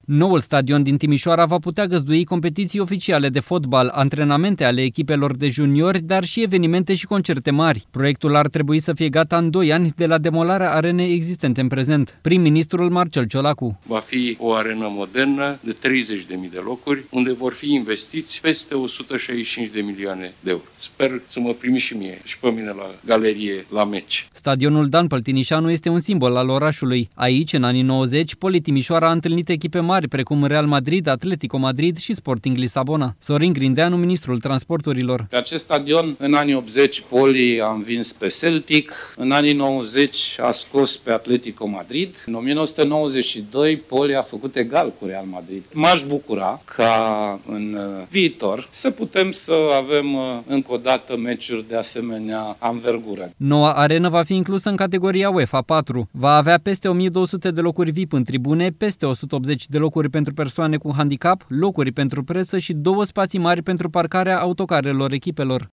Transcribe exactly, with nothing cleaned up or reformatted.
Noul stadion din Timișoara va putea găzdui competiții oficiale de fotbal, antrenamente ale echipelor de juniori, dar și evenimente și concerte mari. Proiectul ar trebui să fie gata în doi ani de la demolarea arenei existente în prezent. Prim-ministrul Marcel Ciolacu. Va fi o arenă modernă de treizeci de mii de locuri, unde vor fi investiți peste o sută șaizeci și cinci de milioane de euro. Sper să mă primiți și mie și pe mine la galerie la meci. Stadionul Dan Păltinișanu este un simbol al orașului. Aici, în anii nouăzeci, Poli Timișoara a întâlnit echipe mari precum Real Madrid, Atletico Madrid și Sporting Lisabona. Sorin Grindeanu, ministrul transporturilor. Pe acest stadion, în anii optzeci, Poli a învins pe Celtic, în anii nouăzeci a scos pe Atletico Madrid, în o mie nouă sute nouăzeci și doi Poli a făcut egal cu Real Madrid. M-aș bucura ca în viitor să putem să avem încă o dată meciuri de asemenea anvergură. Noua arenă va fi inclusă în categoria UEFA patru. Va avea peste o mie două sute de locuri V I P în tribune, peste o sută optzeci de locuri pentru persoane cu handicap, locuri pentru presă și două spații mari pentru parcarea autocarelor echipelor.